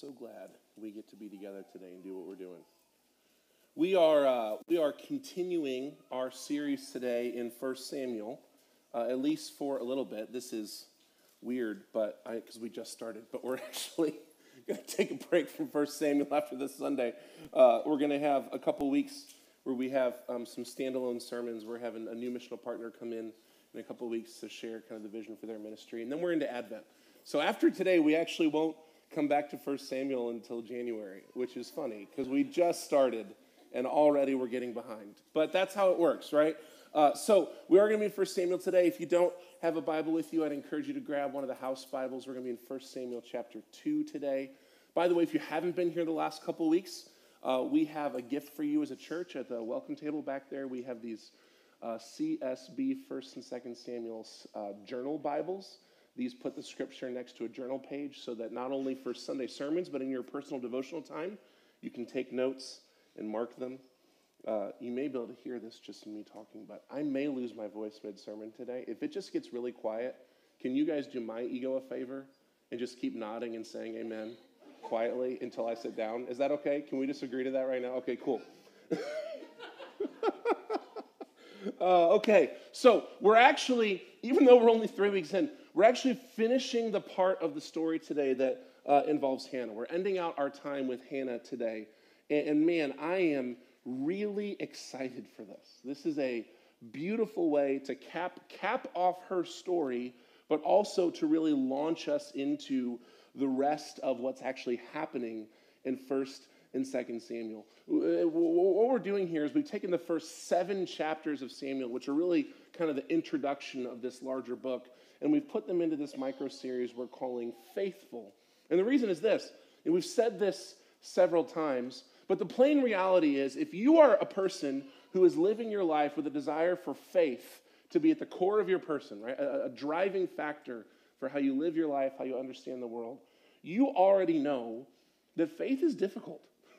so glad we get to be together today and do what we're doing. We are continuing our series today in 1 Samuel, at least for a little bit. This is weird, but because we just started, but we're actually going to take a break from 1 Samuel after this Sunday. We're going to have a couple weeks where we have some standalone sermons. We're having a new missional partner come in a couple weeks to share kind of the vision for their ministry, and then we're into Advent. So after today, we actually won't come back to 1 Samuel until January, which is funny because we just started and already we're getting behind. But that's how it works, right? So we are going to be in 1 Samuel today. If you don't have a Bible with you, I'd encourage you to grab one of the house Bibles. We're going to be in 1 Samuel chapter 2 today. By the way, if you haven't been here the last couple weeks, we have a gift for you as a church at the welcome table back there. We have these CSB 1st and 2nd Samuel's journal Bibles. These put the scripture next to a journal page so that not only for Sunday sermons, but in your personal devotional time, you can take notes and mark them. You may be able to hear this just in me talking, but I may lose my voice mid-sermon today. If it just gets really quiet, can you guys do my ego a favor and just keep nodding and saying amen quietly until I sit down? Is that okay? Can we just agree to that right now? Okay, cool. Okay, so we're actually, even though we're only 3 weeks in, we're actually finishing the part of the story today that involves Hannah. We're ending out our time with Hannah today. And man, I am really excited for this. This is a beautiful way to cap off her story, but also to really launch us into the rest of what's actually happening in 1st and 2nd Samuel. What we're doing here is we've taken the first 7 chapters of Samuel, which are really kind of the introduction of this larger book, and we've put them into this micro-series we're calling Faithful. And the reason is this, and we've said this several times, but the plain reality is if you are a person who is living your life with a desire for faith to be at the core of your person, right, a driving factor for how you live your life, how you understand the world, you already know that faith is difficult,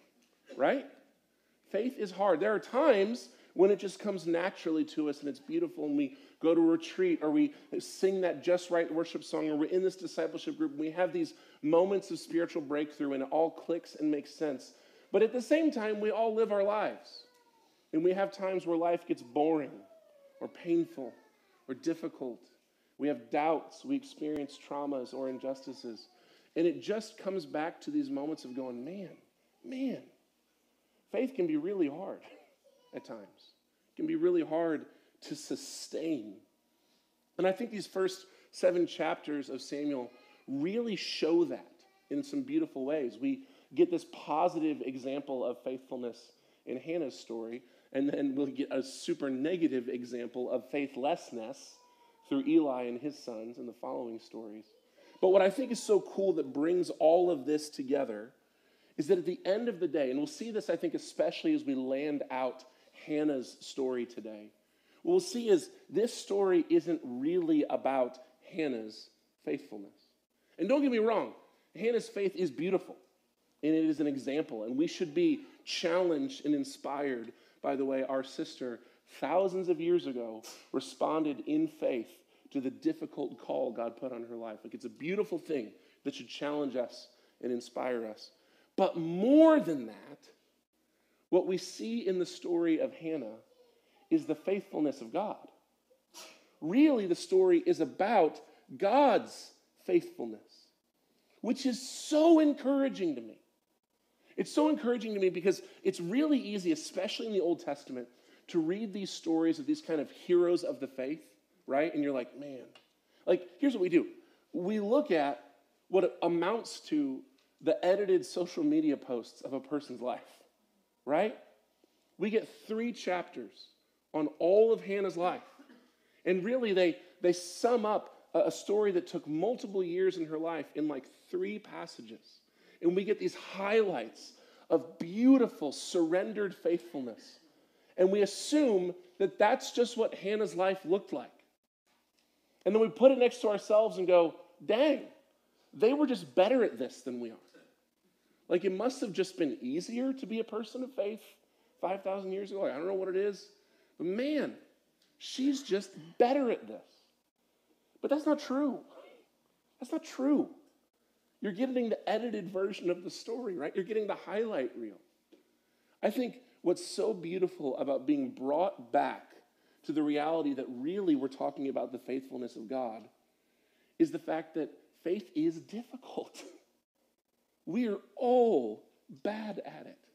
right? Faith is hard. There are times when it just comes naturally to us and it's beautiful and we go to a retreat or we sing that Just Right worship song or we're in this discipleship group and we have these moments of spiritual breakthrough and it all clicks and makes sense. But at the same time, we all live our lives. And we have times where life gets boring or painful or difficult. We have doubts. We experience traumas or injustices. And it just comes back to these moments of going, man, faith can be really hard at times. It can be really hard to sustain. And I think these first 7 chapters of Samuel really show that in some beautiful ways. We get this positive example of faithfulness in Hannah's story, and then we'll get a super negative example of faithlessness through Eli and his sons in the following stories. But what I think is so cool that brings all of this together is that at the end of the day, and we'll see this, I think, especially as we land out Hannah's story today, what we'll see is this story isn't really about Hannah's faithfulness. And don't get me wrong, Hannah's faith is beautiful. And it is an example, and we should be challenged and inspired by the way our sister, thousands of years ago, responded in faith to the difficult call God put on her life. Like, it's a beautiful thing that should challenge us and inspire us. But more than that, what we see in the story of Hannah is the faithfulness of God. Really, the story is about God's faithfulness, which is so encouraging to me. It's so encouraging to me because it's really easy, especially in the Old Testament, to read these stories of these kind of heroes of the faith, right? And you're like, man. Like, here's what we do. We look at what amounts to the edited social media posts of a person's life, right? We get 3 chapters on all of Hannah's life. And really, they sum up a story that took multiple years in her life in like 3 passages. And we get these highlights of beautiful, surrendered faithfulness. And we assume that that's just what Hannah's life looked like. And then we put it next to ourselves and go, dang, they were just better at this than we are. Like, it must have just been easier to be a person of faith 5,000 years ago. Like, I don't know what it is. But man, she's just better at this. But that's not true. That's not true. You're getting the edited version of the story, right? You're getting the highlight reel. I think what's so beautiful about being brought back to the reality that really we're talking about the faithfulness of God is the fact that faith is difficult. We are all bad at it.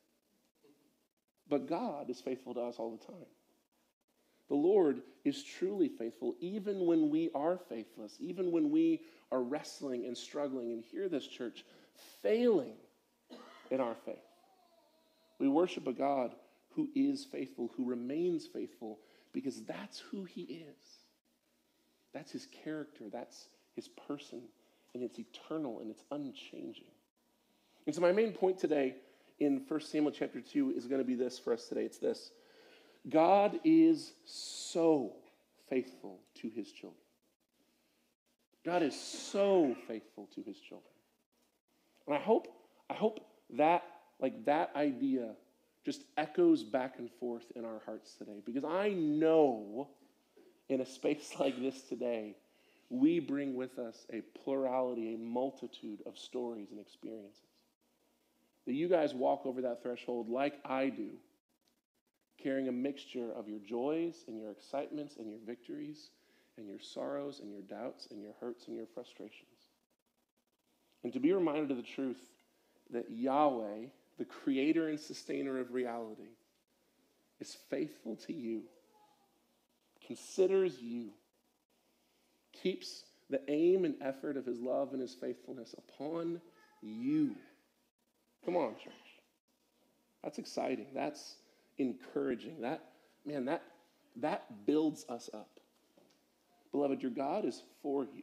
But God is faithful to us all the time. The Lord is truly faithful even when we are faithless, even when we are wrestling and struggling, and hear this, church, failing in our faith. We worship a God who is faithful, who remains faithful, because that's who he is. That's his character, that's his person, and it's eternal and it's unchanging. And so my main point today in 1 Samuel chapter 2 is going to be this for us today. It's this: God is so faithful to his children. God is so faithful to his children. And I hope that that idea just echoes back and forth in our hearts today, because I know in a space like this today, we bring with us a plurality, a multitude of stories and experiences. That you guys walk over that threshold like I do, carrying a mixture of your joys and your excitements and your victories and your sorrows and your doubts and your hurts and your frustrations. And to be reminded of the truth that Yahweh, the creator and sustainer of reality, is faithful to you, considers you, keeps the aim and effort of his love and his faithfulness upon you. Come on, church. That's exciting. That's encouraging. That builds us up. Beloved, your God is for you.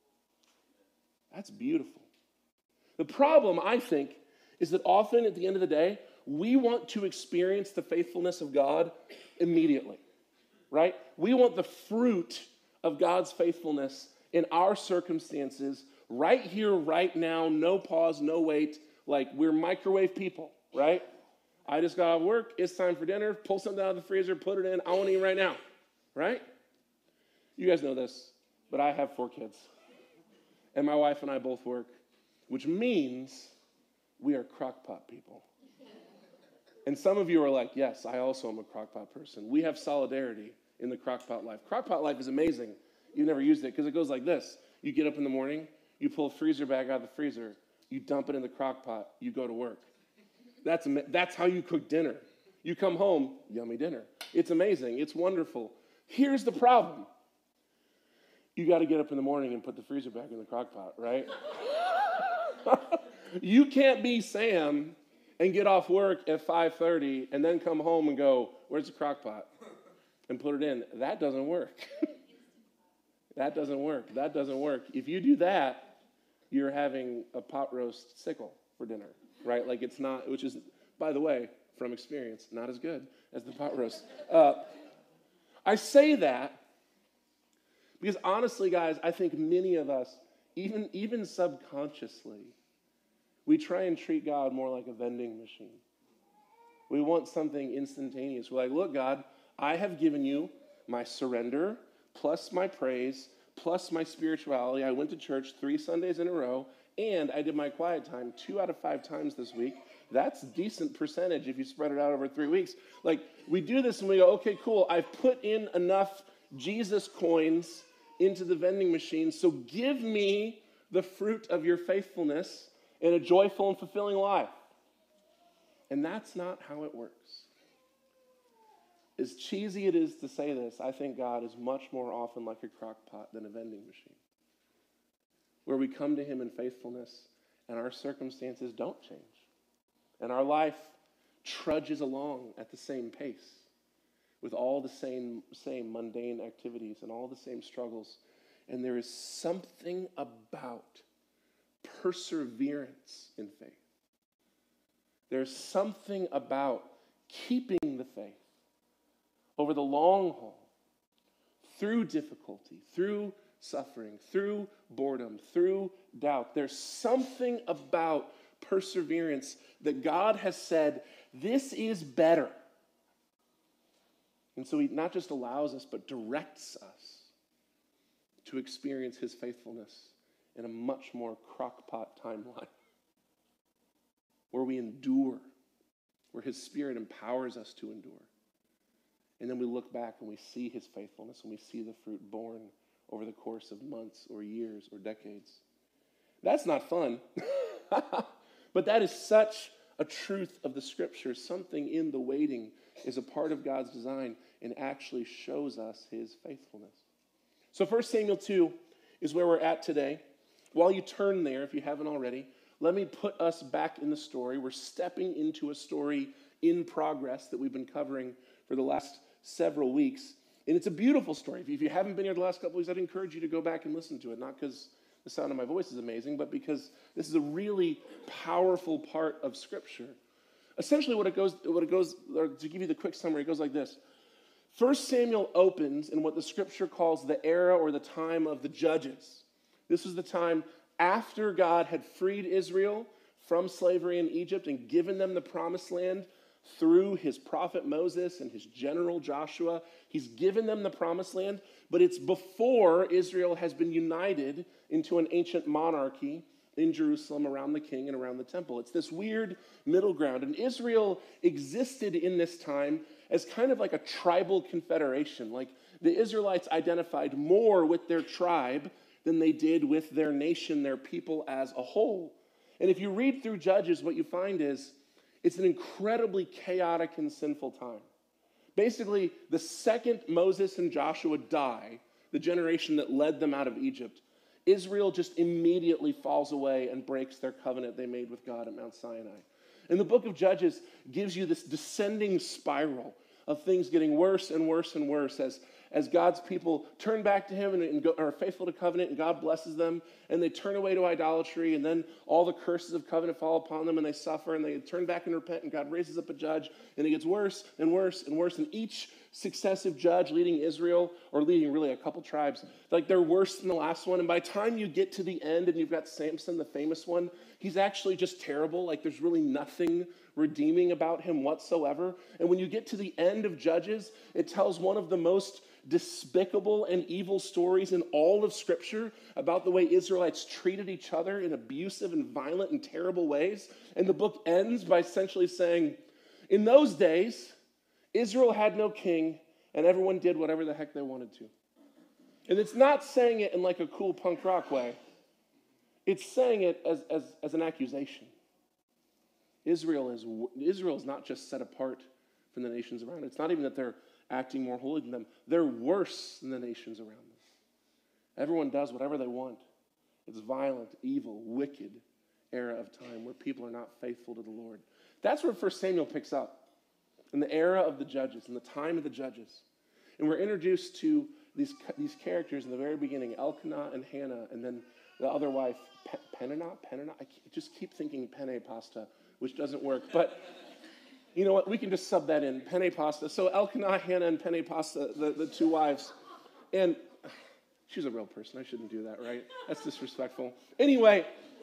That's beautiful. The problem, I think, is that often at the end of the day, we want to experience the faithfulness of God immediately, right? We want the fruit of God's faithfulness in our circumstances right here, right now, no pause, no wait, like we're microwave people, right? I just got off work, it's time for dinner, pull something out of the freezer, put it in, I want to eat right now, right? You guys know this, but I have 4 kids, and my wife and I both work, which means we are crock-pot people. And some of you are like, yes, I also am a crock-pot person. We have solidarity in the crock-pot life. Crock-pot life is amazing. You've never used it because it goes like this. You get up in the morning, you pull a freezer bag out of the freezer, you dump it in the crock-pot, you go to work. That's how you cook dinner. You come home, yummy dinner. It's amazing. It's wonderful. Here's the problem. You got to get up in the morning and put the freezer back in the crock-pot, right? You can't be Sam and get off work at 5:30 and then come home and go, where's the crock-pot? And put it in. That doesn't work. That doesn't work. That doesn't work. If you do that, you're having a pot roast sickle for dinner, right? Like it's not, which is, by the way, from experience, not as good as the pot roast. I say that because honestly, guys, I think many of us, even subconsciously, we try and treat God more like a vending machine. We want something instantaneous. We're like, look, God, I have given you my surrender, plus my praise, plus my spirituality. I went to church 3 Sundays in a row, and I did my quiet time 2 out of 5 times this week. That's a decent percentage if you spread it out over 3 weeks. Like, we do this and we go, okay, cool, I've put in enough Jesus coins into the vending machine, so give me the fruit of your faithfulness in a joyful and fulfilling life. And that's not how it works. As cheesy it is to say this, I think God is much more often like a crock pot than a vending machine, where we come to him in faithfulness and our circumstances don't change. And our life trudges along at the same pace with all the same mundane activities and all the same struggles. And there is something about perseverance in faith. There's something about keeping the faith over the long haul, through difficulty, through suffering, through boredom, through doubt. There's something about perseverance that God has said, this is better. And so he not just allows us, but directs us to experience his faithfulness in a much more crock-pot timeline where we endure, where his Spirit empowers us to endure. And then we look back and we see his faithfulness and we see the fruit born over the course of months or years or decades. That's not fun. But that is such a truth of the Scriptures. Something in the waiting is a part of God's design and actually shows us his faithfulness. So 1 Samuel 2 is where we're at today. While you turn there, if you haven't already, let me put us back in the story. We're stepping into a story in progress that we've been covering for the last several weeks. And it's a beautiful story. If you haven't been here the last couple of weeks, I'd encourage you to go back and listen to it. Not because the sound of my voice is amazing, but because this is a really powerful part of Scripture. Essentially what it goes, or to give you the quick summary, it goes like this. 1 Samuel opens in what the Scripture calls the era or the time of the judges. This was the time after God had freed Israel from slavery in Egypt and given them the promised land through his prophet Moses and his general Joshua. He's given them the promised land, but it's before Israel has been united into an ancient monarchy in Jerusalem around the king and around the temple. It's this weird middle ground. And Israel existed in this time as kind of like a tribal confederation. Like the Israelites identified more with their tribe than they did with their nation, their people as a whole. And if you read through Judges, what you find is it's an incredibly chaotic and sinful time. Basically, the second Moses and Joshua die, the generation that led them out of Egypt, Israel just immediately falls away and breaks their covenant they made with God at Mount Sinai. And the book of Judges gives you this descending spiral of things getting worse and worse and worse as God's people turn back to him and are faithful to covenant, and God blesses them, and they turn away to idolatry, and then all the curses of covenant fall upon them, and they suffer, and they turn back and repent, and God raises up a judge, and it gets worse and worse and worse. And each successive judge leading Israel, or leading really a couple tribes, like they're worse than the last one. And by the time you get to the end and you've got Samson, the famous one, he's actually just terrible. Like there's really nothing redeeming about him whatsoever. And when you get to the end of Judges, it tells one of the most despicable and evil stories in all of Scripture about the way Israelites treated each other in abusive and violent and terrible ways. And the book ends by essentially saying, in those days, Israel had no king, and everyone did whatever the heck they wanted to. And it's not saying it in like a cool punk rock way. It's saying it as an accusation. Israel is not just set apart from the nations around it. It's not even that they're acting more holy than them. They're worse than the nations around them. Everyone does whatever they want. It's violent, evil, wicked era of time where people are not faithful to the Lord. That's where 1 Samuel picks up. In the era of the judges, in the time of the judges. And we're introduced to these characters in the very beginning, Elkanah and Hannah, and then the other wife, Peninnah? I just keep thinking penne pasta, which doesn't work. But you know what? We can just sub that in, penne pasta. So Elkanah, Hannah, and penne pasta, the two wives. And she's a real person. I shouldn't do that, right? That's disrespectful. Anyway,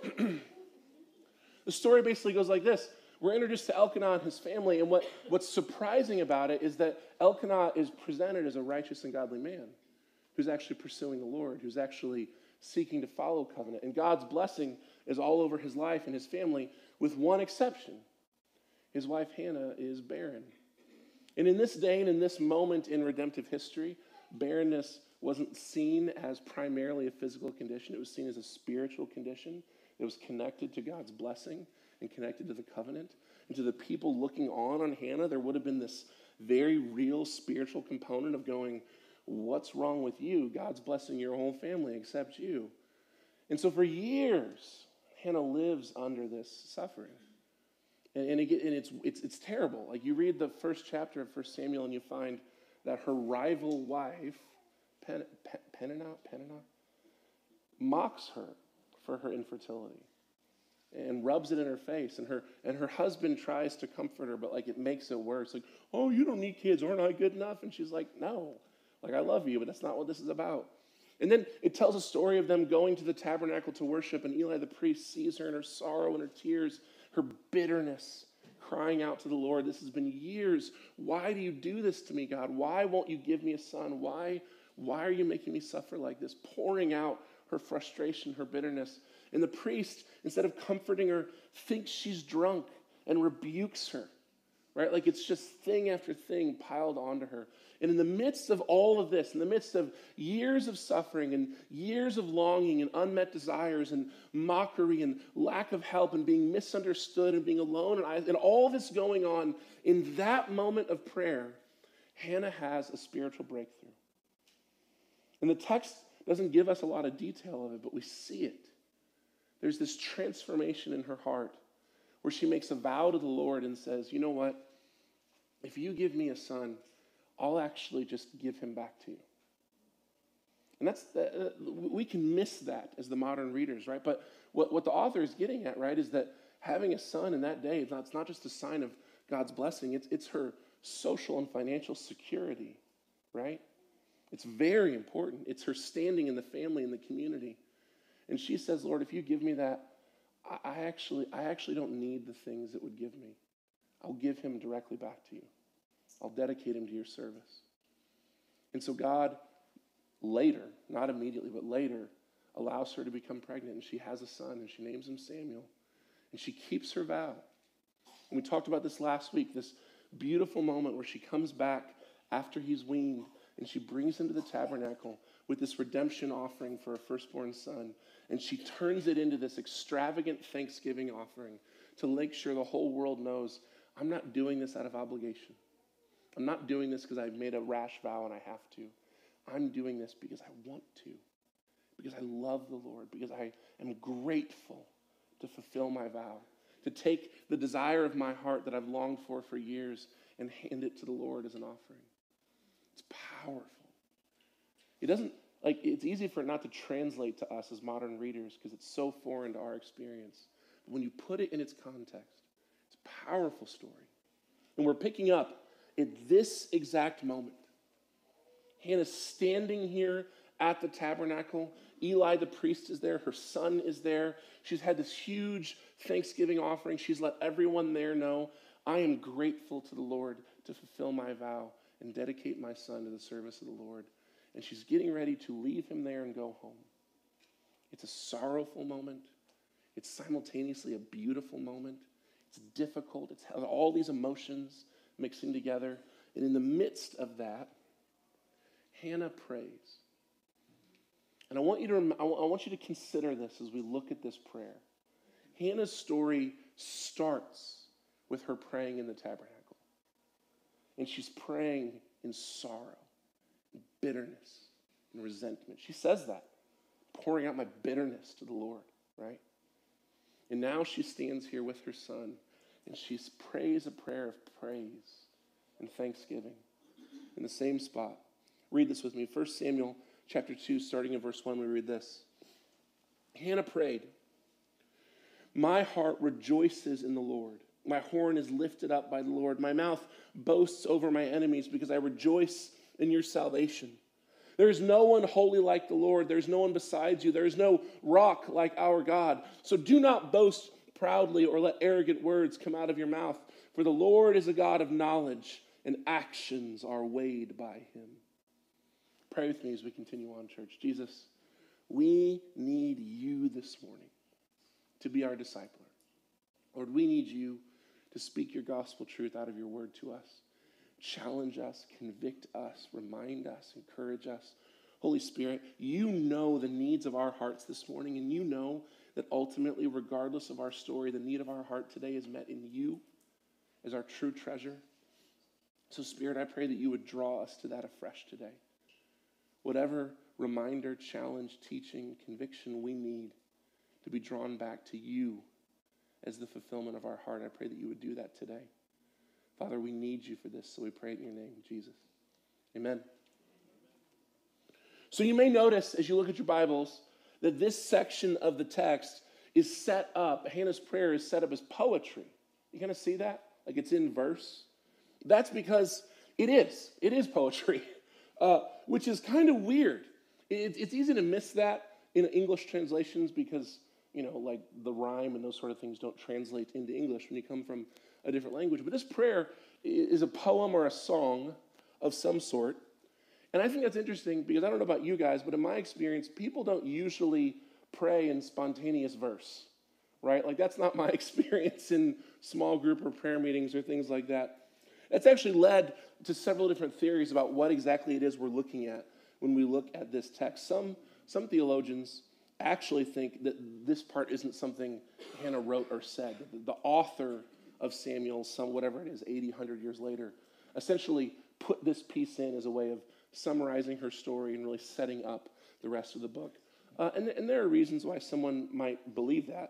the story basically goes like this. We're introduced to Elkanah and his family, and what's surprising about it is that Elkanah is presented as a righteous and godly man who's actually pursuing the Lord, who's actually seeking to follow covenant. And God's blessing is all over his life and his family, with one exception. His wife Hannah is barren. And in this day and in this moment in redemptive history, barrenness wasn't seen as primarily a physical condition. It was seen as a spiritual condition. It was connected to God's blessing and connected to the covenant. And to the people looking on Hannah, there would have been this very real spiritual component of going, what's wrong with you? God's blessing your whole family except you. And so for years, Hannah lives under this suffering. And it's terrible. Like you read the first chapter of 1 Samuel and you find that her rival wife, Peninnah, mocks her for her infertility and rubs it in her face. And her husband tries to comfort her, but like it makes it worse. Like, oh, you don't need kids. Aren't I good enough? And she's like, no. Like, I love you, but that's not what this is about. And then it tells a story of them going to the tabernacle to worship, and Eli the priest sees her in her sorrow and her tears, her bitterness, crying out to the Lord. This has been years. Why do you do this to me, God? Why won't you give me a son? Why are you making me suffer like this? Pouring out her frustration, her bitterness. And the priest, instead of comforting her, thinks she's drunk and rebukes her, right? Like it's just thing after thing piled onto her. And in the midst of all of this, in the midst of years of suffering and years of longing and unmet desires and mockery and lack of help and being misunderstood and being alone and all this going on, in that moment of prayer, Hannah has a spiritual breakthrough. And the text doesn't give us a lot of detail of it, but we see it. There's this transformation in her heart where she makes a vow to the Lord and says, you know what? If you give me a son, I'll actually just give him back to you. And we can miss that as the modern readers, right? But what the author is getting at, right, is that having a son in that day, it's not just a sign of God's blessing, it's her social and financial security, right? It's very important. It's her standing in the family and the community. And she says, Lord, if you give me that, I actually don't need the things that would give me. I'll give him directly back to you. I'll dedicate him to your service. And so God later, not immediately, but later, allows her to become pregnant, and she has a son, and she names him Samuel. And she keeps her vow. And we talked about this last week, this beautiful moment where she comes back after he's weaned, and she brings him to the tabernacle with this redemption offering for her firstborn son. And she turns it into this extravagant Thanksgiving offering to make sure the whole world knows, I'm not doing this out of obligation. I'm not doing this because I've made a rash vow and I have to. I'm doing this because I want to, because I love the Lord, because I am grateful to fulfill my vow, to take the desire of my heart that I've longed for years and hand it to the Lord as an offering. It's powerful. It doesn't, it's easy for it not to translate to us as modern readers because it's so foreign to our experience. But when you put it in its context, it's a powerful story. And we're picking up at this exact moment. Hannah's standing here at the tabernacle. Eli the priest is there. Her son is there. She's had this huge Thanksgiving offering. She's let everyone there know, I am grateful to the Lord to fulfill my vow and dedicate my son to the service of the Lord. And she's getting ready to leave him there and go home. It's a sorrowful moment. It's simultaneously a beautiful moment. It's difficult. It's all these emotions mixing together. And in the midst of that, Hannah prays. And I want you to consider this as we look at this prayer. Hannah's story starts with her praying in the tabernacle. And she's praying in sorrow, and bitterness, and resentment. She says that, pouring out my bitterness to the Lord, right? And now she stands here with her son, and she prays a prayer of praise and thanksgiving in the same spot. Read this with me. 1 Samuel chapter 2, starting in verse 1, we read this. Hannah prayed, my heart rejoices in the Lord. My horn is lifted up by the Lord. My mouth boasts over my enemies because I rejoice in your salvation. There is no one holy like the Lord. There is no one besides you. There is no rock like our God. So do not boast proudly or let arrogant words come out of your mouth. For the Lord is a God of knowledge, and actions are weighed by him. Pray with me as we continue on, church. Jesus, we need you this morning to be our discipler. Lord, we need you to speak your gospel truth out of your word to us. Challenge us, convict us, remind us, encourage us. Holy Spirit, you know the needs of our hearts this morning, and you know that ultimately, regardless of our story, the need of our heart today is met in you as our true treasure. So, Spirit, I pray that you would draw us to that afresh today. Whatever reminder, challenge, teaching, conviction we need to be drawn back to you as the fulfillment of our heart, I pray that you would do that today. Father, we need you for this, so we pray it in your name, Jesus. Amen. So you may notice as you look at your Bibles that this section of the text is set up, Hannah's prayer is set up as poetry. You kind of see that? Like it's in verse. That's because it is poetry, which is kind of weird. It's easy to miss that in English translations because, like the rhyme and those sort of things don't translate into English when you come from a different language. But this prayer is a poem or a song of some sort. And I think that's interesting because I don't know about you guys, but in my experience, people don't usually pray in spontaneous verse, right? Like that's not my experience in small group or prayer meetings or things like that. That's actually led to several different theories about what exactly it is we're looking at when we look at this text. Some theologians actually think that this part isn't something Hannah wrote or said. The author of Samuel, whatever it is, 80, 100 years later, essentially put this piece in as a way of summarizing her story and really setting up the rest of the book. And there are reasons why someone might believe that.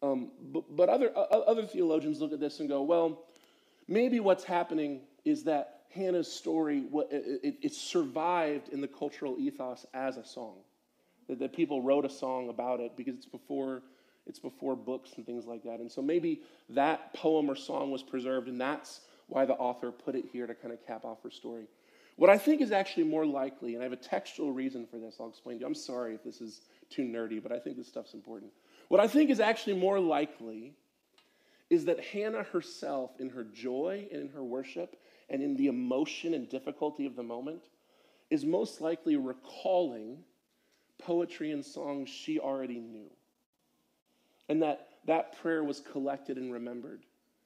But other theologians look at this and go, well, maybe what's happening is that Hannah's story, it survived in the cultural ethos as a song. That people wrote a song about it because it's before books and things like that. And so maybe that poem or song was preserved, and that's why the author put it here to kind of cap off her story. What I think is actually more likely, and I have a textual reason for this, I'll explain to you. I'm sorry if this is too nerdy, but I think this stuff's important. What I think is actually more likely is that Hannah herself, in her joy and in her worship, and in the emotion and difficulty of the moment, is most likely recalling poetry and songs she already knew. And that prayer was collected and remembered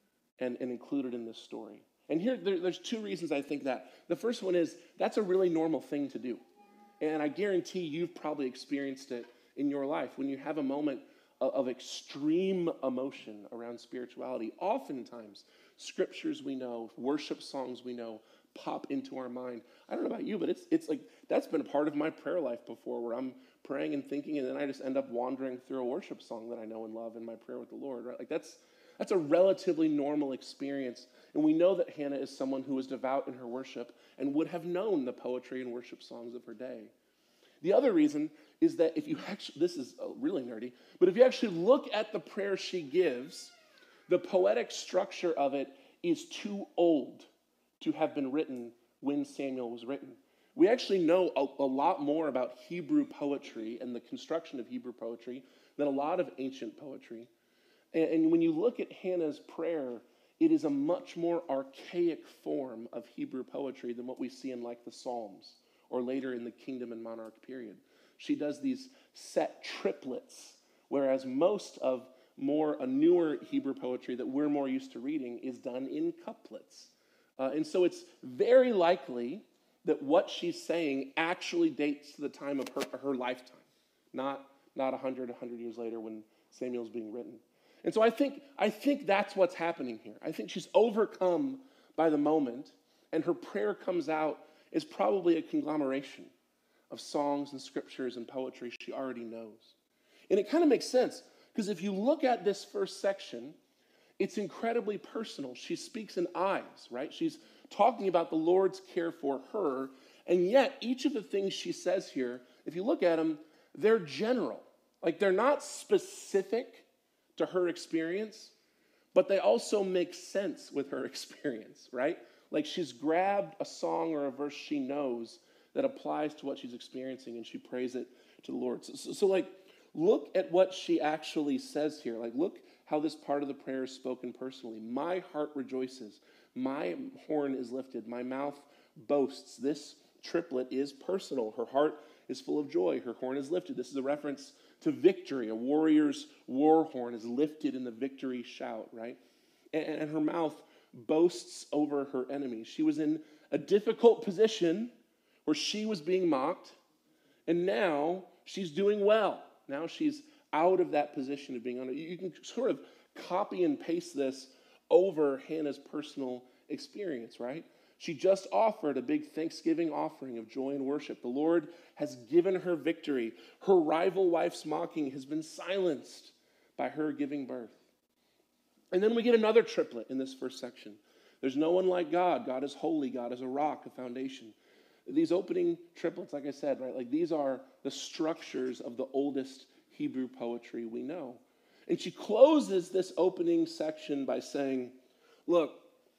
and included in this story. And there's two reasons I think that. The first one is that's a really normal thing to do. And I guarantee you've probably experienced it in your life when you have a moment of extreme emotion around spirituality. Oftentimes, scriptures we know, worship songs we know, pop into our mind. I don't know about you, but it's like that's been a part of my prayer life before, where I'm praying and thinking, and then I just end up wandering through a worship song that I know and love in my prayer with the Lord. Right? Like that's a relatively normal experience, and we know that Hannah is someone who was devout in her worship and would have known the poetry and worship songs of her day. The other reason is that if you actually, this is really nerdy, but if you actually look at the prayer she gives, the poetic structure of it is too old to have been written when Samuel was written. We actually know a lot more about Hebrew poetry and the construction of Hebrew poetry than a lot of ancient poetry. And when you look at Hannah's prayer, it is a much more archaic form of Hebrew poetry than what we see in like the Psalms or later in the kingdom and monarch period. She does these set triplets, whereas most of a newer Hebrew poetry that we're more used to reading is done in couplets. And so it's very likely that what she's saying actually dates to the time of her lifetime, not 100 years later when Samuel's being written. And so I think that's what's happening here. I think she's overcome by the moment, and her prayer comes out as probably a conglomeration of songs and scriptures and poetry she already knows. And it kind of makes sense, because if you look at this first section, it's incredibly personal. She speaks in eyes, right? She's talking about the Lord's care for her, and yet each of the things she says here, if you look at them, they're general. Like they're not specific to her experience, but they also make sense with her experience, right? Like she's grabbed a song or a verse she knows that applies to what she's experiencing, and she prays it to the Lord. So like, look at what she actually says here. Like, look how this part of the prayer is spoken personally. My heart rejoices. My horn is lifted. My mouth boasts. This triplet is personal. Her heart is full of joy. Her horn is lifted. This is a reference to victory. A warrior's war horn is lifted in the victory shout, right? And her mouth boasts over her enemies. She was in a difficult position where she was being mocked, and now she's doing well. Now she's out of that position of being on it. You can sort of copy and paste this over Hannah's personal experience, right? She just offered a big Thanksgiving offering of joy and worship. The Lord has given her victory. Her rival wife's mocking has been silenced by her giving birth. And then we get another triplet in this first section. There's no one like God. God is holy. God is a rock, a foundation. These opening triplets, like I said, right, like these are the structures of the oldest Hebrew poetry we know. And she closes this opening section by saying, look,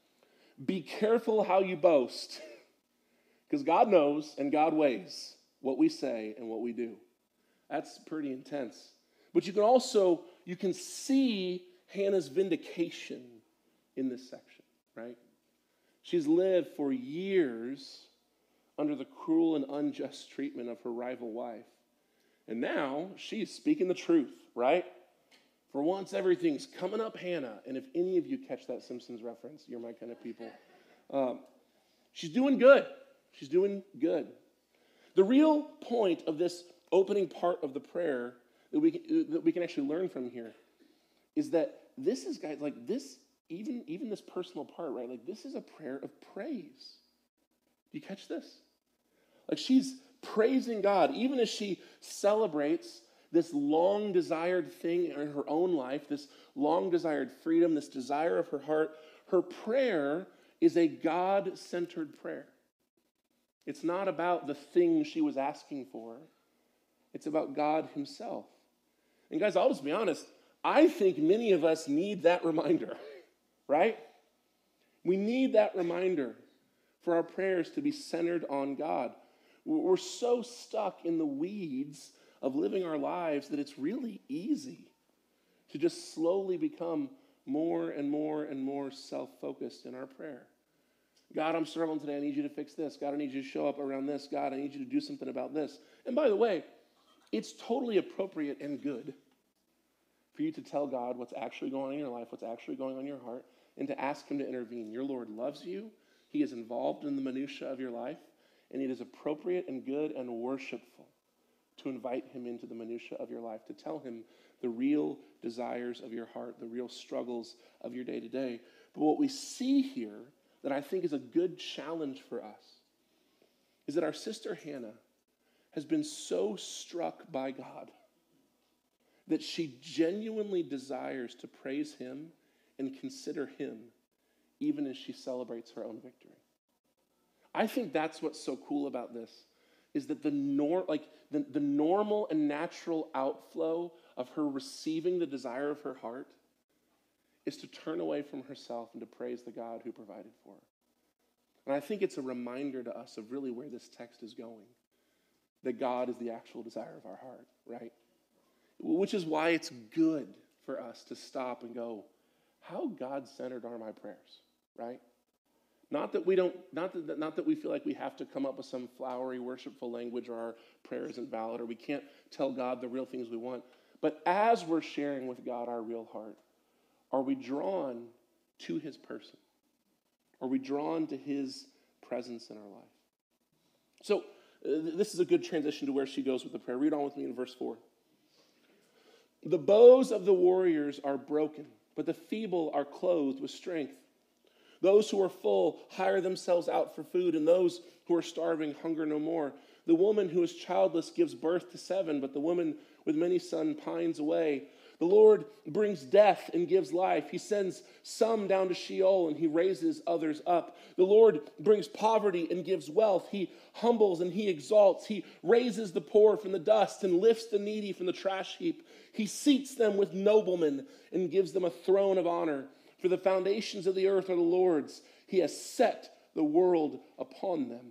be careful how you boast, because God knows and God weighs what we say and what we do. That's pretty intense. But you can see Hannah's vindication in this section, right? She's lived for years under the cruel and unjust treatment of her rival wife. And now she's speaking the truth, right? For once, everything's coming up Hannah. And if any of you catch that Simpsons reference, you're my kind of people. She's doing good. She's doing good. The real point of this opening part of the prayer that we can actually learn from here is that this is, guys, like this, even this personal part, right? Like this is a prayer of praise. Do you catch this? Like she's praising God, even as she celebrates this long-desired thing in her own life, this long-desired freedom, this desire of her heart. Her prayer is a God-centered prayer. It's not about the thing she was asking for. It's about God himself. And guys, I'll just be honest. I think many of us need that reminder, right? We need that reminder for our prayers to be centered on God. We're so stuck in the weeds of living our lives that it's really easy to just slowly become more and more and more self-focused in our prayer. God, I'm struggling today. I need you to fix this. God, I need you to show up around this. God, I need you to do something about this. And by the way, it's totally appropriate and good for you to tell God what's actually going on in your life, what's actually going on in your heart, and to ask him to intervene. Your Lord loves you. He is involved in the minutia of your life, and it is appropriate and good and worshipful to invite him into the minutia of your life, to tell him the real desires of your heart, the real struggles of your day-to-day. But what we see here that I think is a good challenge for us is that our sister Hannah has been so struck by God that she genuinely desires to praise him and consider him even as she celebrates her own victory. I think that's what's so cool about this, is that the normal and natural outflow of her receiving the desire of her heart is to turn away from herself and to praise the God who provided for her. And I think it's a reminder to us of really where this text is going, that God is the actual desire of our heart, right? Which is why it's good for us to stop and go, how God-centered are my prayers, right? Not that we feel like we have to come up with some flowery, worshipful language, or our prayer isn't valid, or we can't tell God the real things we want. But as we're sharing with God our real heart, are we drawn to his person? Are we drawn to his presence in our life? So this is a good transition to where she goes with the prayer. Read on with me in verse 4. The bows of the warriors are broken, but the feeble are clothed with strength. Those who are full hire themselves out for food, and those who are starving hunger no more. The woman who is childless gives birth to 7, but the woman with many sons pines away. The Lord brings death and gives life. He sends some down to Sheol, and he raises others up. The Lord brings poverty and gives wealth. He humbles and he exalts. He raises the poor from the dust and lifts the needy from the trash heap. He seats them with noblemen and gives them a throne of honor. For the foundations of the earth are the Lord's. He has set the world upon them.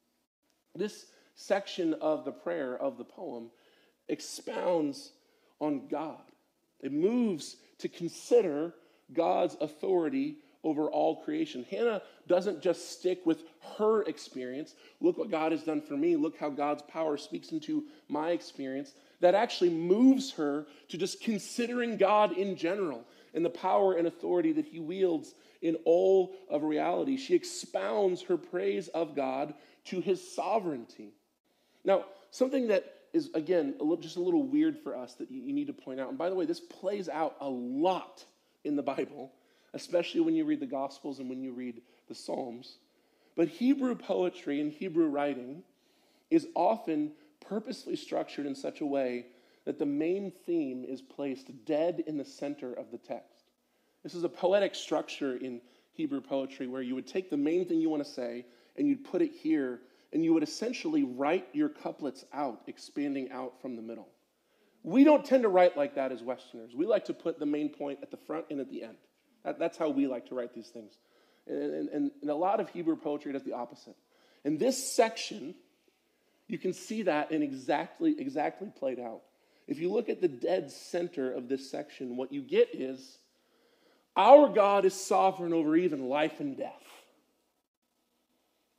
This section of the prayer of the poem expounds on God. It moves to consider God's authority over all creation. Hannah doesn't just stick with her experience. Look what God has done for me. Look how God's power speaks into my experience. That actually moves her to just considering God in general and the power and authority that he wields in all of reality. She expounds her praise of God to his sovereignty. Now, something that is, again, just a little weird for us that you need to point out. And by the way, this plays out a lot in the Bible, especially when you read the Gospels and when you read the Psalms. But Hebrew poetry and Hebrew writing is often purposely structured in such a way that the main theme is placed dead in the center of the text. This is a poetic structure in Hebrew poetry where you would take the main thing you want to say and you'd put it here, and you would essentially write your couplets out, expanding out from the middle. We don't tend to write like that as Westerners. We like to put the main point at the front and at the end. That's how we like to write these things. And a lot of Hebrew poetry does the opposite. In this section, you can see that in exactly played out. If you look at the dead center of this section, what you get is, our God is sovereign over even life and death.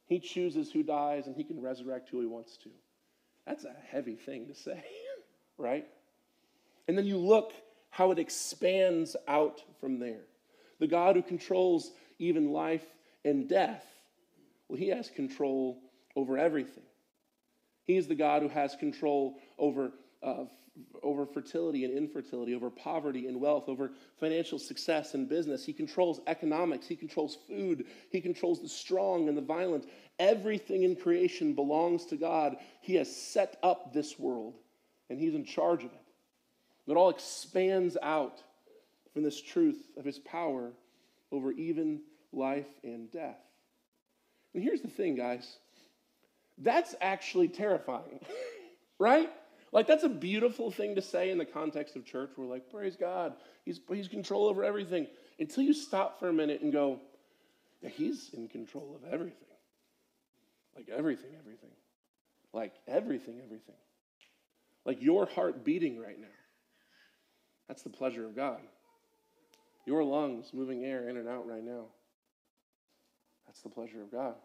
He chooses who dies, and he can resurrect who he wants to. That's a heavy thing to say, right? And then you look how it expands out from there. The God who controls even life and death, well, he has control over everything. He is the God who has control over fertility and infertility, over poverty and wealth, over financial success and business. He controls economics. He controls food. He controls the strong and the violent. Everything in creation belongs to God. He has set up this world, and he's in charge of it. It all expands out from this truth of his power over even life and death. And here's the thing, guys. That's actually terrifying, right? Like, that's a beautiful thing to say in the context of church. We're like, praise God, he's control over everything. Until you stop for a minute and go, yeah, he's in control of everything. Like everything. Like everything. Like your heart beating right now. That's the pleasure of God. Your lungs moving air in and out right now. That's the pleasure of God.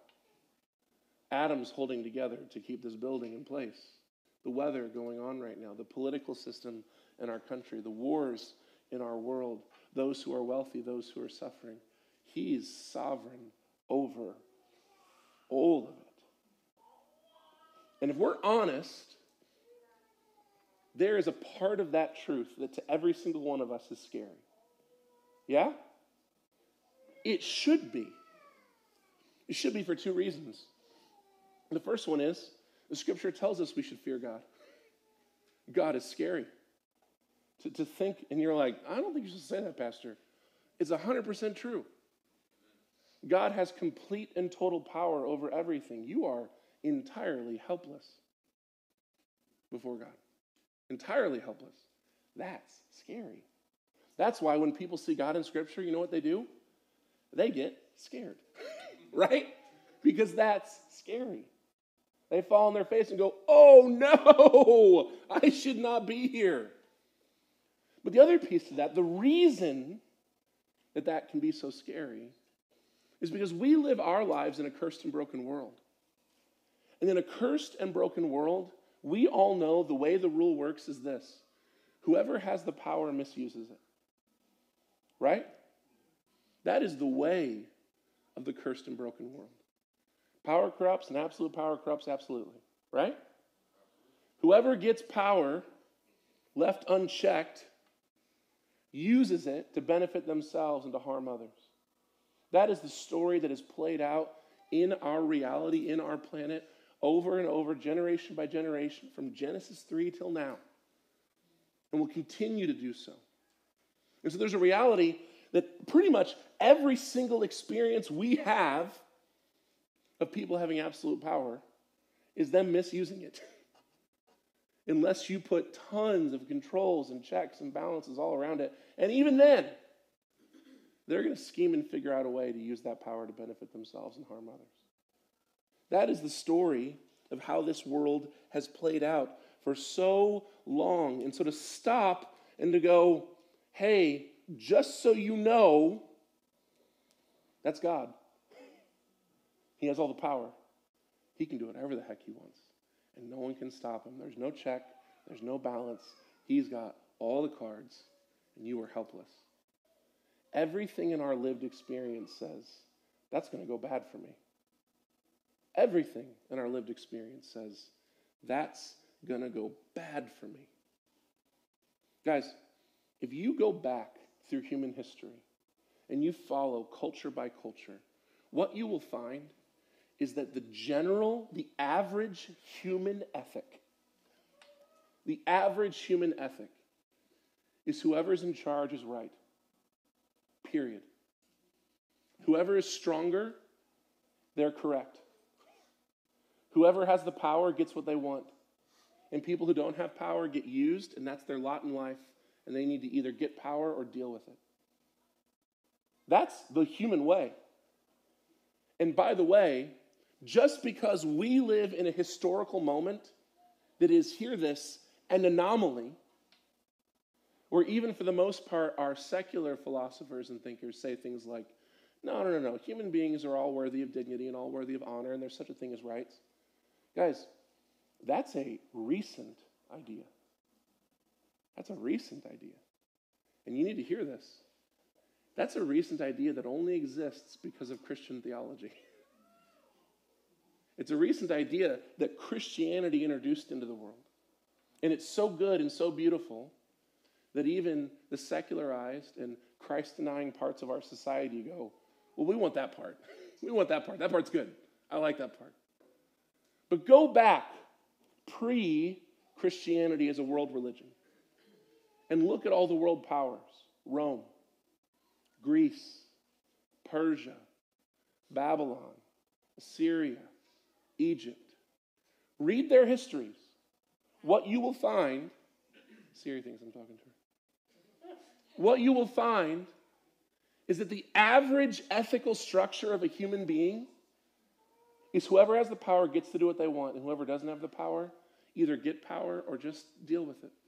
Atoms holding together to keep this building in place. The weather going on right now, the political system in our country, the wars in our world, those who are wealthy, those who are suffering. He's sovereign over all of it. And if we're honest, there is a part of that truth that to every single one of us is scary. Yeah? It should be. It should be for two reasons. The first one is, the scripture tells us we should fear God. God is scary. To think, and you're like, I don't think you should say that, Pastor. It's 100% true. God has complete and total power over everything. You are entirely helpless before God. Entirely helpless. That's scary. That's why when people see God in Scripture, you know what they do? They get scared, right? Because that's scary. They fall on their face and go, oh no, I should not be here. But the other piece of that, the reason that can be so scary is because we live our lives in a cursed and broken world. And in a cursed and broken world, we all know the way the rule works is this. Whoever has the power misuses it. Right? That is the way of the cursed and broken world. Power corrupts and absolute power corrupts absolutely. Right? Whoever gets power left unchecked uses it to benefit themselves and to harm others. That is the story that is played out in our reality, in our planet, over and over, generation by generation, from Genesis 3 till now. And will continue to do so. And so there's a reality that pretty much every single experience we have of people having absolute power is them misusing it. Unless you put tons of controls and checks and balances all around it. And even then, they're going to scheme and figure out a way to use that power to benefit themselves and harm others. That is the story of how this world has played out for so long. And so to stop and to go, hey, just so you know, that's God. He has all the power. He can do whatever the heck he wants. And no one can stop him. There's no check. There's no balance. He's got all the cards, and you are helpless. Everything in our lived experience says, that's going to go bad for me. Everything in our lived experience says, that's going to go bad for me. Guys, if you go back through human history and you follow culture by culture, what you will find is that the average human ethic is whoever's in charge is right. Period. Whoever is stronger, they're correct. Whoever has the power gets what they want. And people who don't have power get used, and that's their lot in life, and they need to either get power or deal with it. That's the human way. And by the way, just because we live in a historical moment that is, hear this, an anomaly, or even for the most part, our secular philosophers and thinkers say things like, No, no, no, no. Human beings are all worthy of dignity and all worthy of honor, and there's such a thing as rights. Guys, that's a recent idea. That's a recent idea. And you need to hear this. That's a recent idea that only exists because of Christian theology. It's a recent idea that Christianity introduced into the world. And it's so good and so beautiful that even the secularized and Christ-denying parts of our society go, well, we want that part. We want that part. That part's good. I like that part. But go back pre-Christianity as a world religion and look at all the world powers. Rome, Greece, Persia, Babylon, Assyria, Egypt. Read their histories. What you will find, Siri thinks I'm talking to her. What you will find is that the average ethical structure of a human being is whoever has the power gets to do what they want, and whoever doesn't have the power, either get power or just deal with it.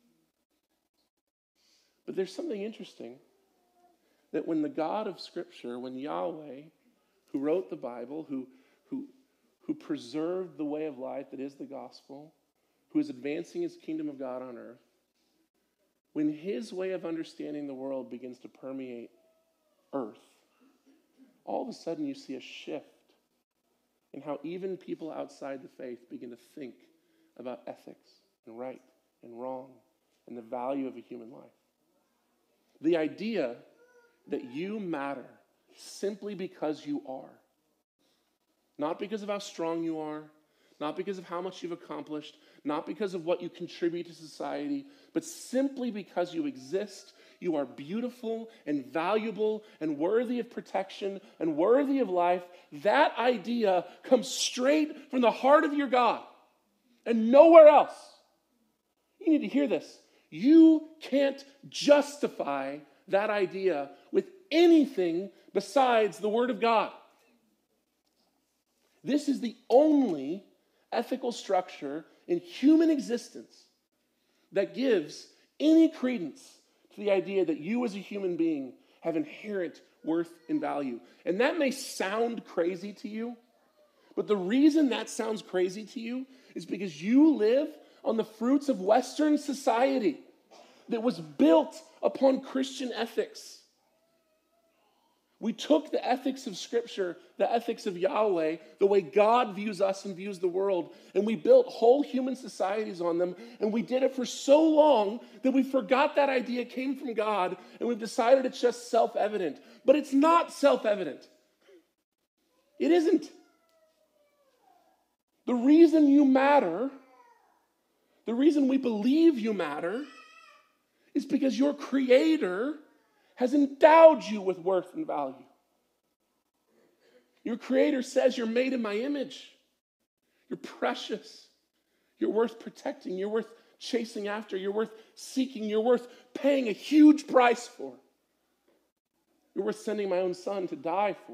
But there's something interesting that when the God of Scripture, when Yahweh, who wrote the Bible, who preserved the way of life that is the gospel, who is advancing his kingdom of God on earth, when his way of understanding the world begins to permeate earth, all of a sudden you see a shift in how even people outside the faith begin to think about ethics and right and wrong and the value of a human life. The idea that you matter simply because you are, not because of how strong you are, not because of how much you've accomplished, not because of what you contribute to society, but simply because you exist, you are beautiful and valuable and worthy of protection and worthy of life. That idea comes straight from the heart of your God and nowhere else. You need to hear this. You can't justify that idea with anything besides the Word of God. This is the only ethical structure in human existence that gives any credence to the idea that you as a human being have inherent worth and value. And that may sound crazy to you, but the reason that sounds crazy to you is because you live on the fruits of Western society that was built upon Christian ethics. We took the ethics of Scripture, the ethics of Yahweh, the way God views us and views the world, and we built whole human societies on them, and we did it for so long that we forgot that idea came from God, and we've decided it's just self-evident. But it's not self-evident. It isn't. The reason you matter, the reason we believe you matter, is because your Creator has endowed you with worth and value. Your Creator says you're made in my image. You're precious. You're worth protecting. You're worth chasing after. You're worth seeking. You're worth paying a huge price for. You're worth sending my own son to die for.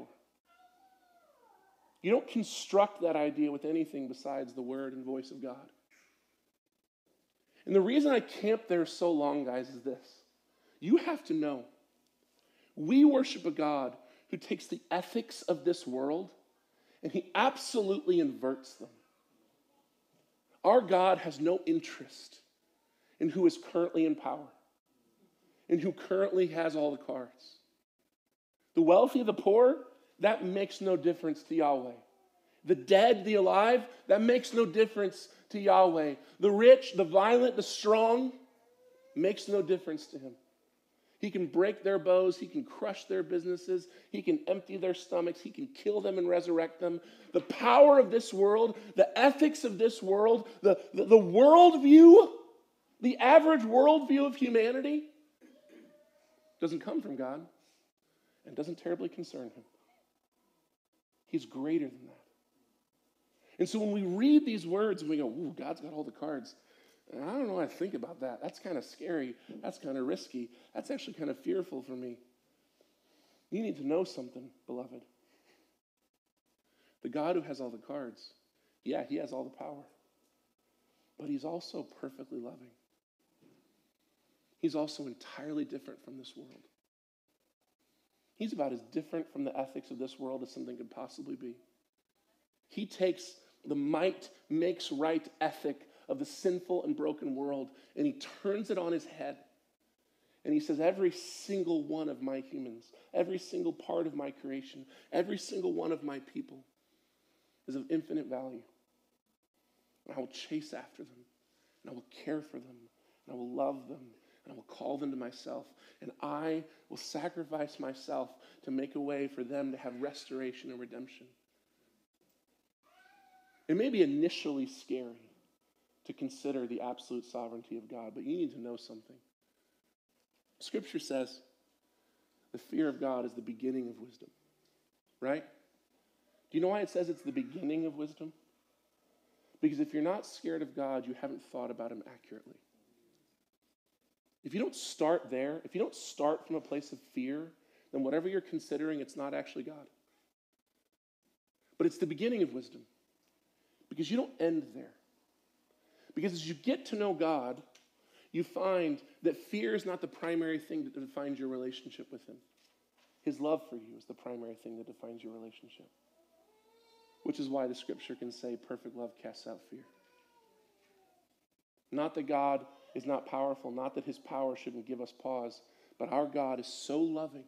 You don't construct that idea with anything besides the word and voice of God. And the reason I camped there so long, guys, is this. You have to know, we worship a God who takes the ethics of this world and he absolutely inverts them. Our God has no interest in who is currently in power and who currently has all the cards. The wealthy, the poor, that makes no difference to Yahweh. The dead, the alive, that makes no difference to Yahweh. The rich, the violent, the strong, makes no difference to him. He can break their bows. He can crush their businesses. He can empty their stomachs. He can kill them and resurrect them. The power of this world, the ethics of this world, the worldview, the average worldview of humanity doesn't come from God and doesn't terribly concern him. He's greater than that. And so when we read these words and we go, ooh, God's got all the cards. I don't know what I think about that. That's kind of scary. That's kind of risky. That's actually kind of fearful for me. You need to know something, beloved. The God who has all the cards, yeah, he has all the power. But he's also perfectly loving. He's also entirely different from this world. He's about as different from the ethics of this world as something could possibly be. He takes the might makes right ethic of the sinful and broken world, and he turns it on his head. And he says, every single one of my humans, every single part of my creation, every single one of my people is of infinite value. And I will chase after them, and I will care for them, and I will love them, and I will call them to myself, and I will sacrifice myself to make a way for them to have restoration and redemption. It may be initially scary to consider the absolute sovereignty of God, but you need to know something. Scripture says the fear of God is the beginning of wisdom, right? Do you know why it says it's the beginning of wisdom? Because if you're not scared of God, you haven't thought about him accurately. If you don't start there, if you don't start from a place of fear, then whatever you're considering, it's not actually God. But it's the beginning of wisdom. Because you don't end there. Because as you get to know God, you find that fear is not the primary thing that defines your relationship with him. His love for you is the primary thing that defines your relationship. Which is why the scripture can say perfect love casts out fear. Not that God is not powerful, not that his power shouldn't give us pause, but our God is so loving,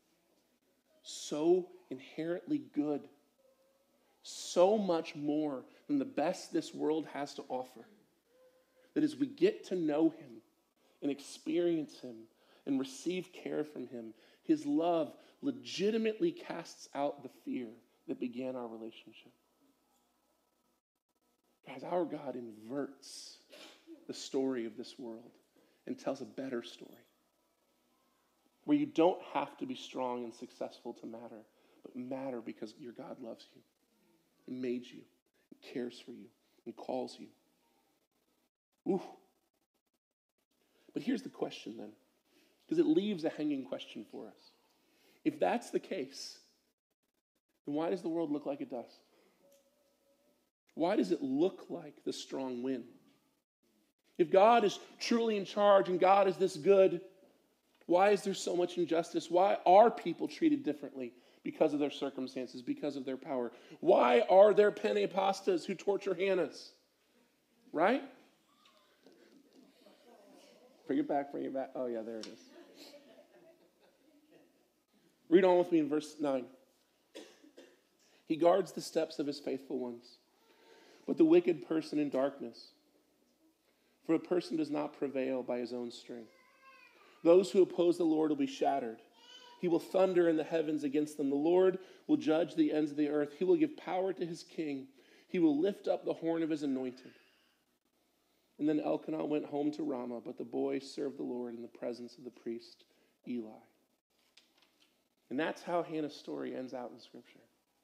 so inherently good, so much more than the best this world has to offer, that as we get to know him and experience him and receive care from him, his love legitimately casts out the fear that began our relationship. Guys, our God inverts the story of this world and tells a better story where you don't have to be strong and successful to matter, but matter because your God loves you and made you and cares for you and calls you. Ooh. But here's the question then, because it leaves a hanging question for us. If that's the case, then why does the world look like it does? Why does it look like the strong win? If God is truly in charge and God is this good, why is there so much injustice? Why are people treated differently because of their circumstances, because of their power? Why are there penne pastas who torture Hannahs? Right? Bring it back. Oh yeah, there it is. Read on with me in verse 9. He guards the steps of his faithful ones, but the wicked person in darkness. For a person does not prevail by his own strength. Those who oppose the Lord will be shattered. He will thunder in the heavens against them. The Lord will judge the ends of the earth. He will give power to his king. He will lift up the horn of his anointed. And then Elkanah went home to Ramah, but the boy served the Lord in the presence of the priest Eli. And that's how Hannah's story ends out in Scripture.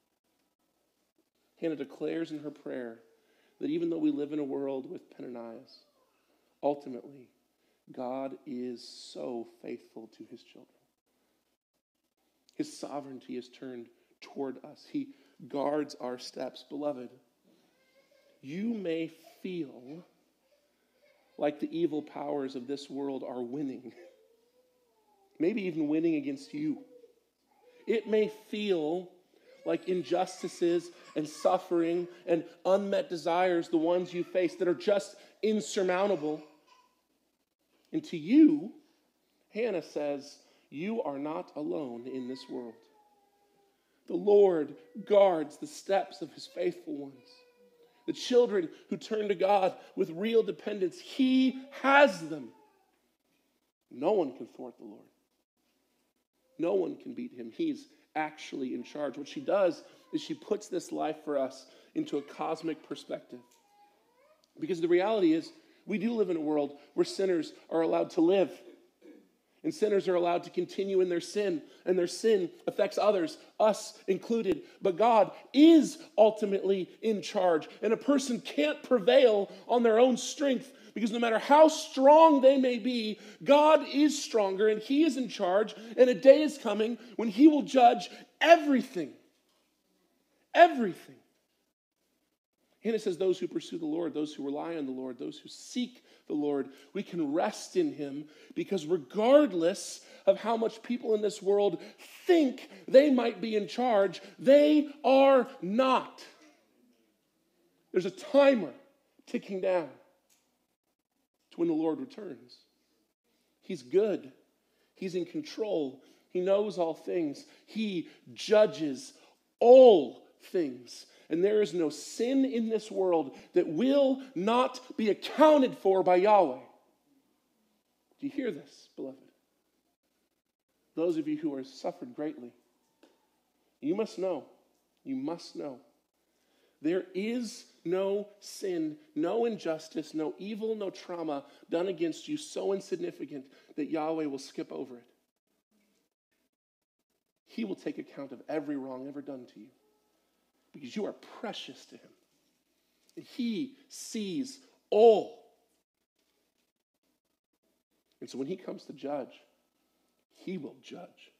Hannah declares in her prayer that even though we live in a world with Peninnahs, ultimately, God is so faithful to his children. His sovereignty is turned toward us. He guards our steps. Beloved, you may feel like the evil powers of this world are winning, maybe even winning against you. It may feel like injustices and suffering and unmet desires, the ones you face, that are just insurmountable. And to you, Hannah says, you are not alone in this world. The Lord guards the steps of his faithful ones. The children who turn to God with real dependence, he has them. No one can thwart the Lord. No one can beat him. He's actually in charge. What she does is she puts this life for us into a cosmic perspective. Because the reality is, we do live in a world where sinners are allowed to live. And sinners are allowed to continue in their sin. And their sin affects others, us included. But God is ultimately in charge. And a person can't prevail on their own strength. Because no matter how strong they may be, God is stronger and he is in charge. And a day is coming when he will judge everything. Everything. And it says those who pursue the Lord, those who rely on the Lord, those who seek the Lord, we can rest in him because regardless of how much people in this world think they might be in charge, they are not. There's a timer ticking down to when the Lord returns. He's good. He's in control. He knows all things. He judges all things. And there is no sin in this world that will not be accounted for by Yahweh. Do you hear this, beloved? Those of you who are suffered greatly, you must know, there is no sin, no injustice, no evil, no trauma done against you so insignificant that Yahweh will skip over it. He will take account of every wrong ever done to you because you are precious to him. And he sees all. And so when he comes to judge, he will judge.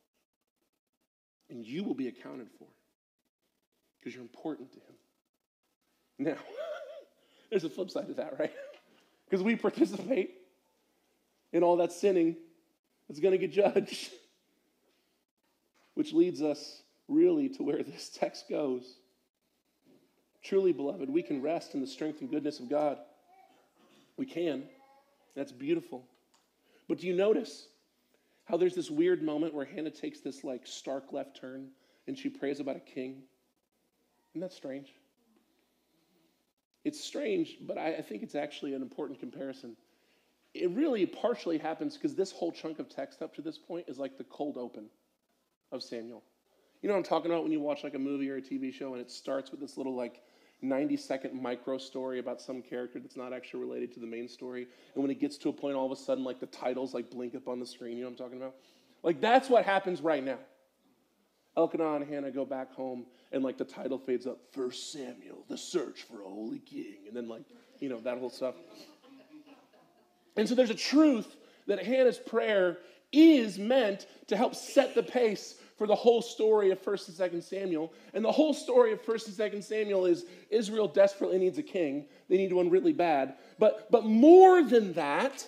And you will be accounted for because you're important to him. Now, there's a flip side to that, right? Because we participate in all that sinning that's going to get judged. Which leads us really to where this text goes. Truly, beloved, we can rest in the strength and goodness of God. We can. That's beautiful. But do you notice how there's this weird moment where Hannah takes this like stark left turn and she prays about a king? Isn't that strange? It's strange, but I think it's actually an important comparison. It really partially happens because this whole chunk of text up to this point is like the cold open of Samuel. You know what I'm talking about when you watch like a movie or a TV show and it starts with this little like 90-second micro story about some character that's not actually related to the main story. And when it gets to a point, all of a sudden like the titles like blink up on the screen. You know what I'm talking about? Like that's what happens right now. Elkanah and Hannah go back home and like the title fades up. 1 Samuel, the search for a holy king. And then like, you know, that whole stuff. And so there's a truth that Hannah's prayer is meant to help set the pace for the whole story of 1 and 2 Samuel. And the whole story of 1 and 2 Samuel is Israel desperately needs a king. They need one really bad. But more than that,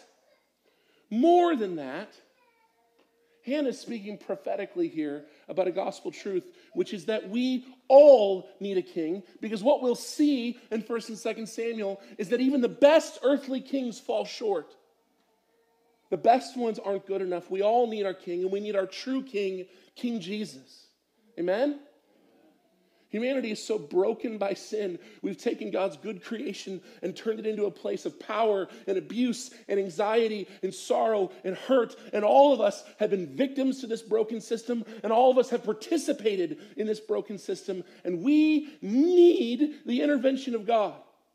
Hannah's speaking prophetically here about a gospel truth, which is that we all need a king, because what we'll see in 1 and 2 Samuel is that even the best earthly kings fall short. The best ones aren't good enough. We all need our king, and we need our true king, King Jesus. Amen? Humanity is so broken by sin. We've taken God's good creation and turned it into a place of power and abuse and anxiety and sorrow and hurt. And all of us have been victims to this broken system, and all of us have participated in this broken system. And we need the intervention of God.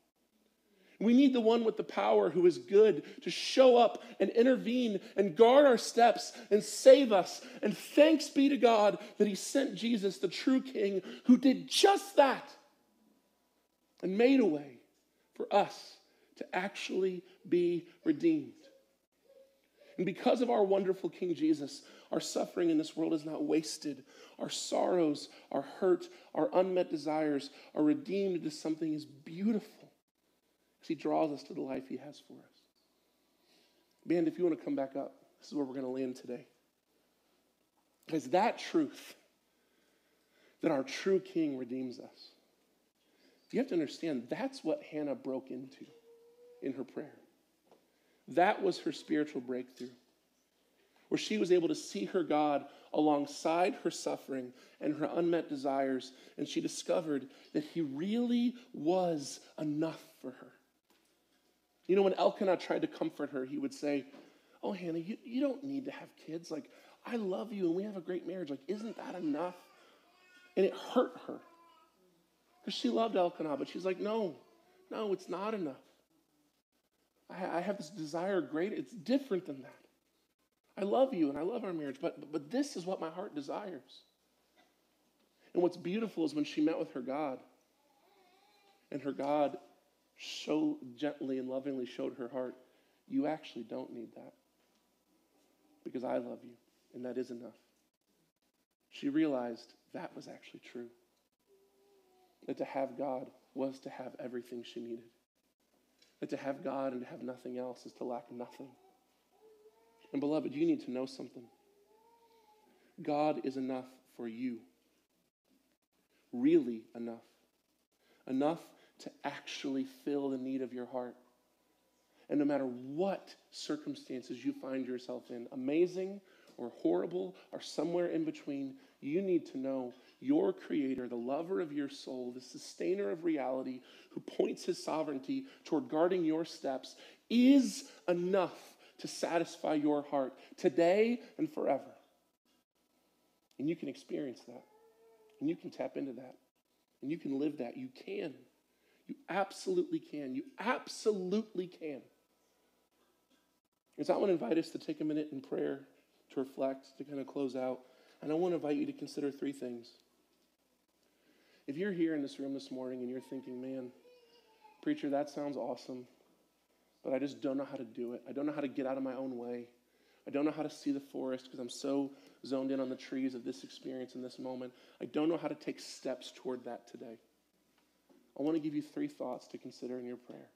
We need the one with the power who is good to show up and intervene and guard our steps and save us. And thanks be to God that he sent Jesus, the true king, who did just that and made a way for us to actually be redeemed. And because of our wonderful King Jesus, our suffering in this world is not wasted. Our sorrows, our hurt, our unmet desires are redeemed into something as beautiful. He draws us to the life he has for us. Band, if you want to come back up, this is where we're going to land today. Because that truth, that our true king redeems us, you have to understand that's what Hannah broke into in her prayer. That was her spiritual breakthrough, where she was able to see her God alongside her suffering and her unmet desires, and she discovered that he really was enough for her. You know, when Elkanah tried to comfort her, he would say, oh, Hannah, you don't need to have kids. Like, I love you and we have a great marriage. Like, isn't that enough? And it hurt her because she loved Elkanah, but she's like, no, it's not enough. I have this desire greater. It's different than that. I love you and I love our marriage, but this is what my heart desires. And what's beautiful is when she met with her God, and her God so gently and lovingly showed her heart, you actually don't need that because I love you and that is enough. She realized that was actually true. That to have God was to have everything she needed. That to have God and to have nothing else is to lack nothing. And beloved, you need to know something. God is enough for you. Really enough. Enough to actually fill the need of your heart. And no matter what circumstances you find yourself in, amazing or horrible or somewhere in between, you need to know your Creator, the lover of your soul, the sustainer of reality, who points his sovereignty toward guarding your steps, is enough to satisfy your heart today and forever. And you can experience that. And you can tap into that. And you can live that. You can. You absolutely can. You absolutely can. And so I want to invite us to take a minute in prayer to reflect, to kind of close out. And I want to invite you to consider three things. If you're here in this room this morning and you're thinking, man, preacher, that sounds awesome, but I just don't know how to do it. I don't know how to get out of my own way. I don't know how to see the forest because I'm so zoned in on the trees of this experience in this moment. I don't know how to take steps toward that today. I want to give you three thoughts to consider in your prayer.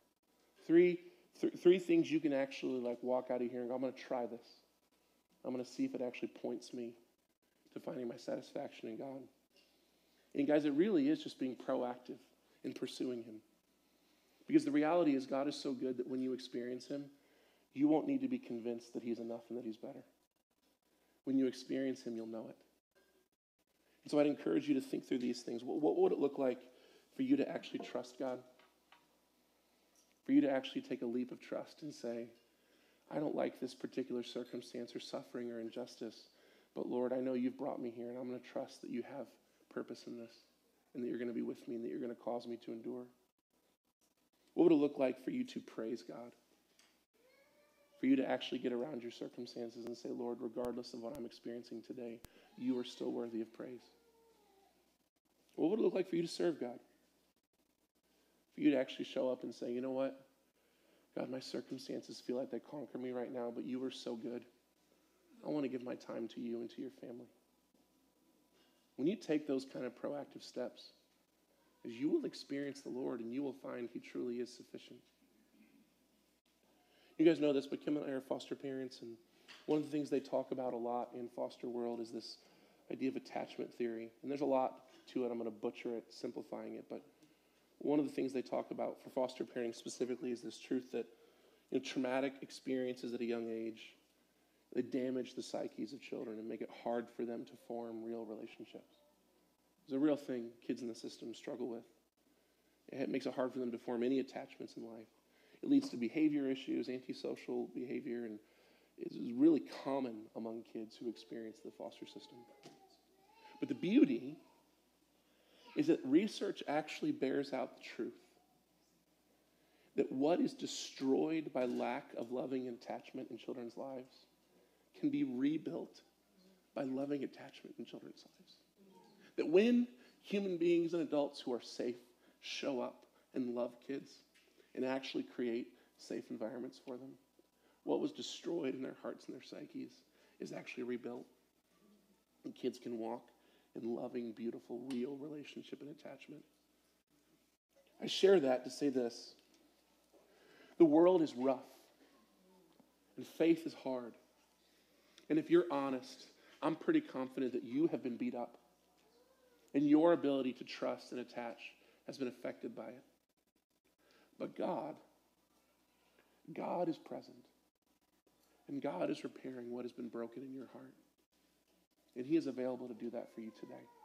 Three things you can actually walk out of here and go, I'm going to try this. I'm going to see if it actually points me to finding my satisfaction in God. And guys, it really is just being proactive in pursuing him. Because the reality is God is so good that when you experience him, you won't need to be convinced that he's enough and that he's better. When you experience him, you'll know it. And so I'd encourage you to think through these things. What would it look like for you to actually trust God? For you to actually take a leap of trust and say, I don't like this particular circumstance or suffering or injustice, but Lord, I know you've brought me here, and I'm going to trust that you have purpose in this, and that you're going to be with me, and that you're going to cause me to endure. What would it look like for you to praise God? For you to actually get around your circumstances and say, Lord, regardless of what I'm experiencing today, you are still worthy of praise. What would it look like for you to serve God? For you to actually show up and say, you know what? God, my circumstances feel like they conquer me right now, but you are so good. I want to give my time to you and to your family. When you take those kind of proactive steps, you will experience the Lord and you will find he truly is sufficient. You guys know this, but Kim and I are foster parents, and one of the things they talk about a lot in foster world is this idea of attachment theory. And there's a lot to it. I'm going to butcher it, simplifying it, but one of the things they talk about for foster parenting specifically is this truth that traumatic experiences at a young age, they damage the psyches of children and make it hard for them to form real relationships. It's a real thing kids in the system struggle with. It makes it hard for them to form any attachments in life. It leads to behavior issues, antisocial behavior, and it's really common among kids who experience the foster system. But the beauty is that research actually bears out the truth that what is destroyed by lack of loving attachment in children's lives can be rebuilt by loving attachment in children's lives. That when human beings and adults who are safe show up and love kids and actually create safe environments for them, what was destroyed in their hearts and their psyches is actually rebuilt. And kids can walk in loving, beautiful, real relationship and attachment. I share that to say this. The world is rough, and faith is hard. And if you're honest, I'm pretty confident that you have been beat up, and your ability to trust and attach has been affected by it. But God is present, and God is repairing what has been broken in your heart. And he is available to do that for you today.